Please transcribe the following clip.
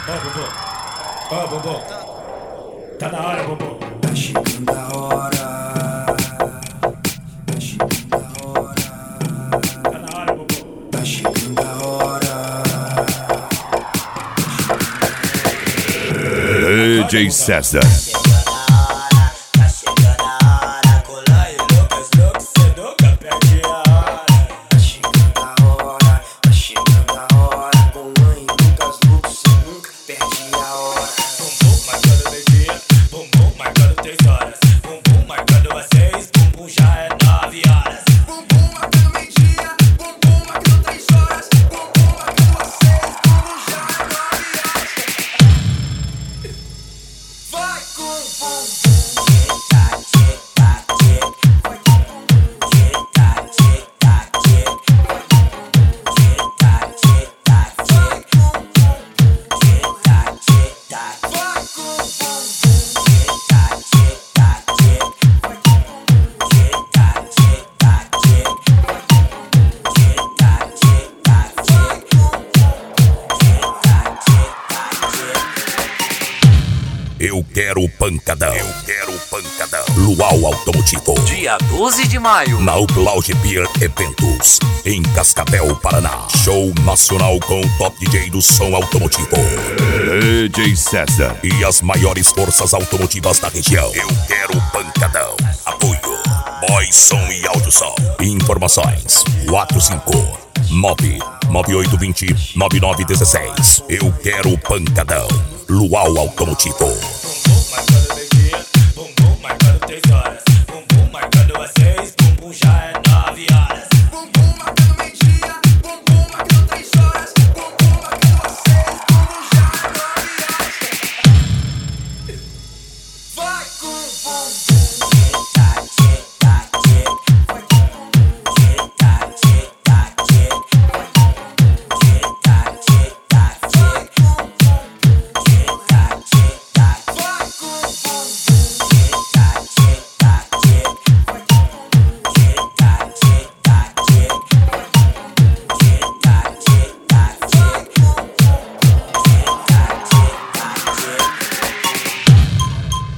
Ó, Bumbum. Ó, Bumbum. Tá na hora, Bumbum. Tá chegando a hora. Tá chegando a hora. Tá na hora, Bumbum. Tá chegando a hora. DJ César. Eu quero pancadão. Eu quero pancadão. Luau Automotivo. Dia 12 de maio. Na Upload Beer Eventos, em Cascavel, Paraná. Show nacional com o top DJ do som automotivo, DJ César. E as maiores forças automotivas da região. Eu quero pancadão. Apoio Boy Som e Áudio Som. Informações 459-9820-9916. Eu quero pancadão. Luau Automotivo.